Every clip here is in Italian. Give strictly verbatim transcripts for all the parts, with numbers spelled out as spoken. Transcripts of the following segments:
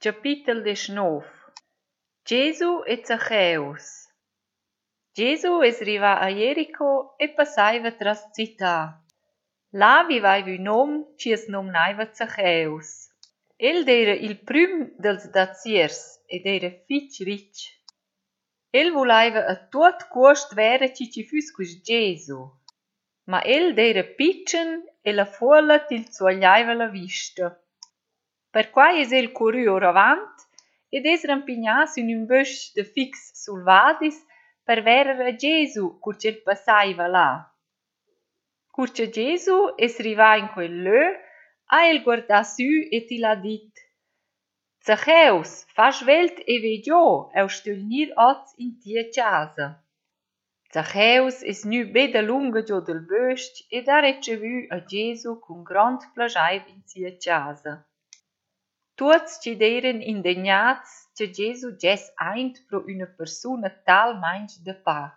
Capitel deschnov. Gesù e Zaccheus. Gesù es riva a Jericho e passaiva tras città. Là vivaiva un om chi es nomnaiva Zaccheus. El era il prüm dels daziers ed era fitg rich. El volaiva a tuot cuost vera chi ci füs quist Gesù. Ma el era pitchen e la folla til zuagliaiva la vista. Per quai es el currü oravant ed es rampignas in un bösch de fix sul vadis per verer a Gesù cur c'el passaiva là. Cur che Gesù es riva in quel lö, ha el guardà sü e ti l'ha dit: Zaccheus, fa svelt e veggio, eu stül gnir oz in tia casa. Zaccheus es nu be da lunga giò del bösch ed ha recevü a Gesù cun grond plaschaiv in sia casa. Tuots ci deren indegnats che Gesù ges eint pro una persona tal mainch de pac.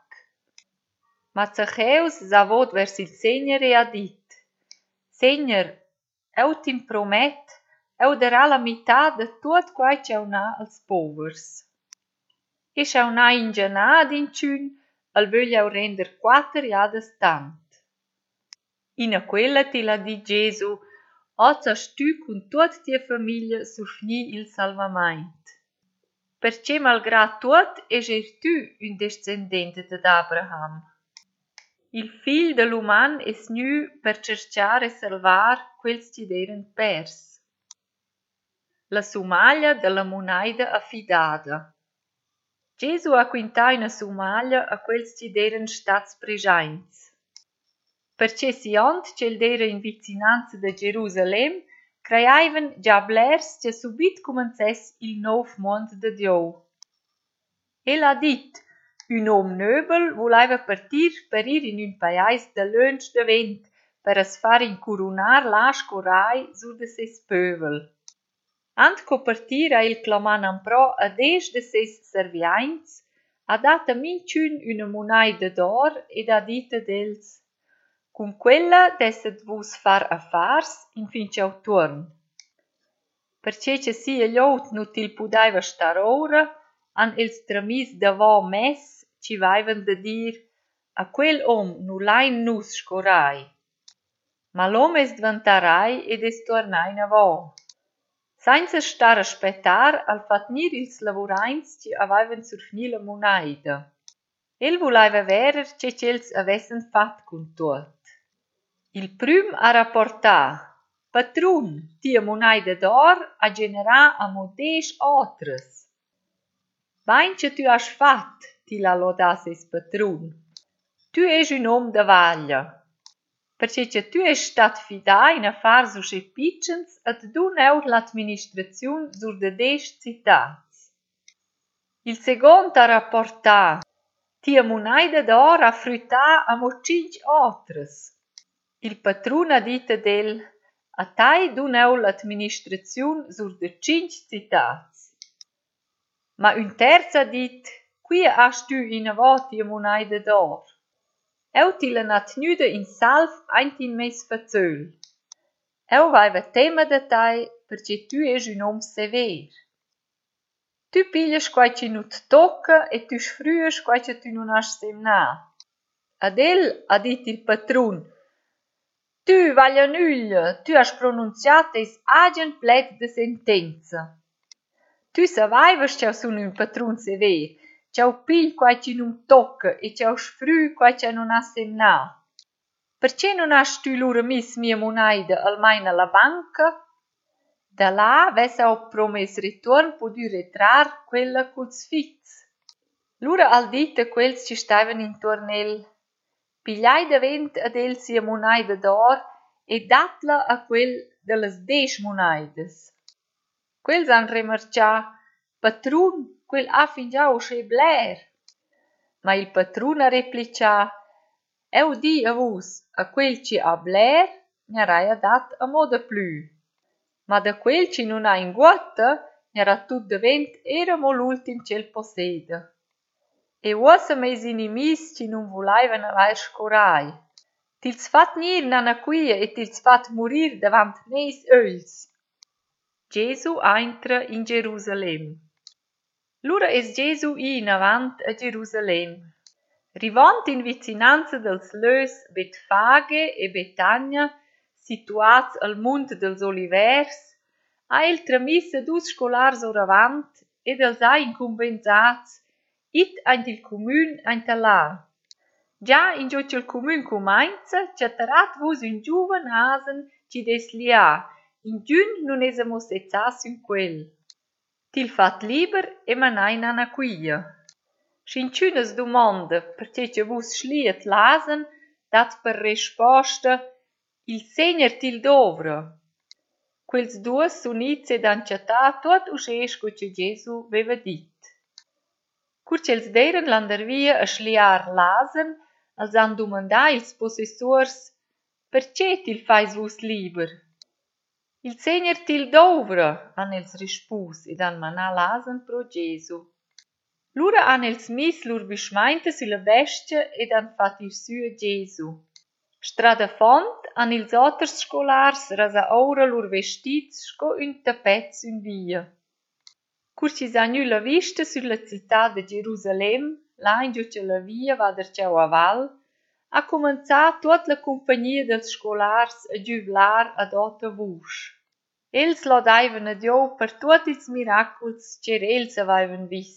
Ma Zaccheus s'ha vers il Segner e ha dit: Segner, eu tim promet, eu darà la mità de tuot quai c'eu na als povers. E c'eu na in gianà d'inciun, al vögl eu render quater jadas tant. Ina quella ti l'ha dit Gesù: Oz hast tu cun tuot tia famiglia surfni il salvamaint. Perché malgrà tuot es er tu un descendente d'ad Abraham. Il figl de l'uman es nu per cerciare e salvar quels ti d'eren pers. La sumaglia de la munaida affidada. Gesù ha quintà una sumaglia a quels ti d'eren stats preschaints. Perché si ont c'el d'era in vicinanza de Gerusalem, creiaivan già blers che subit cumanzess il nov mond de Dio. El ha dit: un om nöbel volaiva partir per ir in un paiais de lönsch de vent per as far incurunar l'ascorai sur de ses pövel. Ant co partir ha il claman ampro a des de ses serviains, ha dat a minchün una munaida d'or ed ha dit ad els: Cun quella desset vus far affars in fin c'eu tuorn. Perché che sia glieut nu til pudaiva star ora, han els tramis davò mess ci vaivan da dir: a quel om nu lain nus scorai. Ma l'om es dvantarai ed es tornai navò. Sainza star a spettar al fat gnir ils lavurains ci avaivan surfni la munaida. El volaiva verer che c'els avessen fat cun tuot. Il prüm a rapportà: Patrun, tia munaida d'or a generà a modesch otres. Bain che tu has fat, ti la loda ses patrun. Tu es un om da vaglia. Perché che tu es stat fidà in affars usche pitchens ad dun eu l'administraziun sur de desch citats. Il second a rapportà: Tia munaida d'or a frütà a mo cinc otres. Il patrun ha dit ad el: a tai dun eu l'administraziun sur de cinc citats. Ma un terz ha dit: qui hast tu inavò tia munaida d'or. Eu ti la nat gnüda in salv aint in mes fazöl. Eu vaiva tema da tai perché tu es un om sever. Tu piglias quai ci nu tocca e tu sfrüas quai ci tu non has semnà. Ad el ha dit il patrun: Tu, vaglia nuglia, tu has pronunziat eis agen pled de sentenza. Tu savaivas c'eu sun un patrun sever, c'eu pigl quai ci nun tocca e c'eu sfrü quai ci non ha semnà. Perché non has tu lura mis mia munaida almain alla banca? Da là ves au promes return pudü retrar quella culs fix. Lura al dit a quels ci staivan intorn el: Pigliai davent ad el sia munaida d'or e datla a quel de las desch munaidas. Quels han remarcià: Patrun, quel ha fingià usche bler. Ma il patrun ha replicià: Eu di a vus, a quel ci ha bler, n'arai dat a moda plü. Ma da quel ci nun ha in guotta, n'era tut davent era mo l'ultim c'el posseda. E uossa meis inimis ci nun volaivan avai scorai. Tils fat gnir nana quia e tils fat murir davant meis öls. Gesù entra in Gerusalem. Lura es Gesù in avant a Gerusalem. Rivont in vicinanza dels lös Betfage e Betania, situats al Munt dels Olivers, ha el tramissa dus scolars oravant ed els ha incumbenzats it aint il commun aint là. Già in giotto il commun cumainza, chatterat vus un giuven hasen ci des lià, in giun non esamo sezzas un quel. Til fat liber e manain ana quia. Scinciunas domanda perché che vus schliet lasen, dat per risposta il segner til dovra. Quels duos sunits ed anciatà tuot usces co che Gesù veva dit. Cur ch'els deiran l'andervia a schliar lasen, als han dumandà ils possessors perché til fais vus liber. Il segner til dovra, han els rispus ed han manà lasen pro Gesù. Lura han els mis lur bischmeinta sulla bestia ed han fat ir sü a Gesù. Strada font han ils otters scolars rasa ora lur vestits sco un tapet sün via. Cur ci sa gnü la vista sulla città de Gerusalem, là in giù la via va derciau a val, ha començà tuot la compagnia dels scolars a giuvlar ad otta vusch. Els lodaivan a Dio per tuot ils miraculs cer els avaivan vis.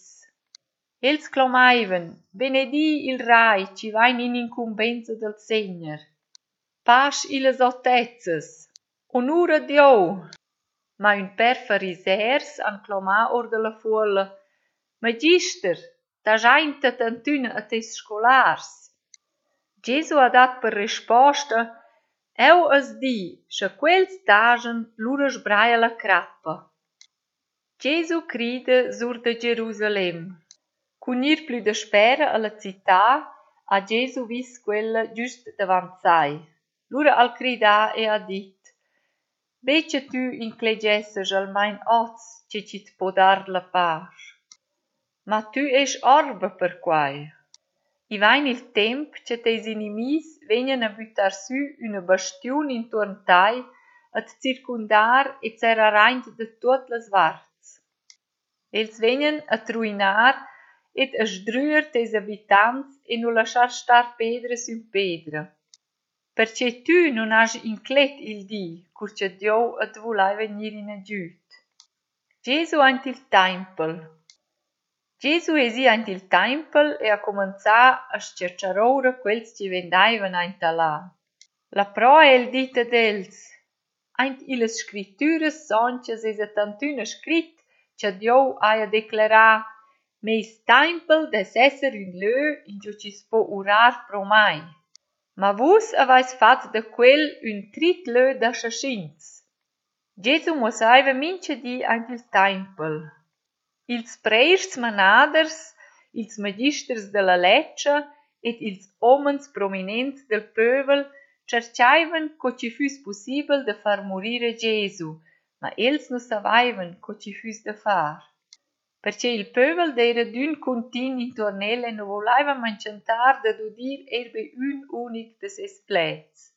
Els clamaivan, benedi il Rai, ci vain in incumbenza del Segner. Pas illes ottezas, onur a Dio. Ma un per farisers han clamà or de la fuola, Magister, ta jainta tantüna a tes scolars. Gesù ha dat per risposta, eu as di, scha quels tagen lura sbraia la crappa. Gesù crida sur de Gerusalem. Cun ir plü da spera alla città, ha Gesù vis quella giust davant sai. Lura al crida e ha dit, Becce tu inclegessas al mein oz, che ci po dar la pace. Ma tu esch orba per quai. I vain il temp che teis inimis vegnan a buttar sü una bastiun intorn tai, ad circundar e ceraraint de tuot las varts. Els vegnan a truinar ed a sdrüer tes abitants e nu lasciar star pedra sün pedra. Perché tu non has inclet il di, cur che Dio ad vulai venir in agiut. Gesù ant il tempel. Gesù esi ant il tempel e a començà a scerciar ora quels ci vendaivan ant là. La pro è il dita dels. Ant illes scripturas sonches es a tantüna scrit che Dio aia declarà meis tempel des esser un lö in giu ci spo urar pro mai. Ma vus avais fat da quel un trit lö da schaschins. Gesù mosaiva mince di ant il tempel. Ils preirs manaders, ils magisters de la leccia ed ils omens prominents del pövel cercaivan co ci fus possibel de far morire Gesù, ma els nu savaivan co ci fus de far. Perché il pövel d'eira d'un contin intorn el e nu volaiva mancentar da udir erbe un unic de ses plets.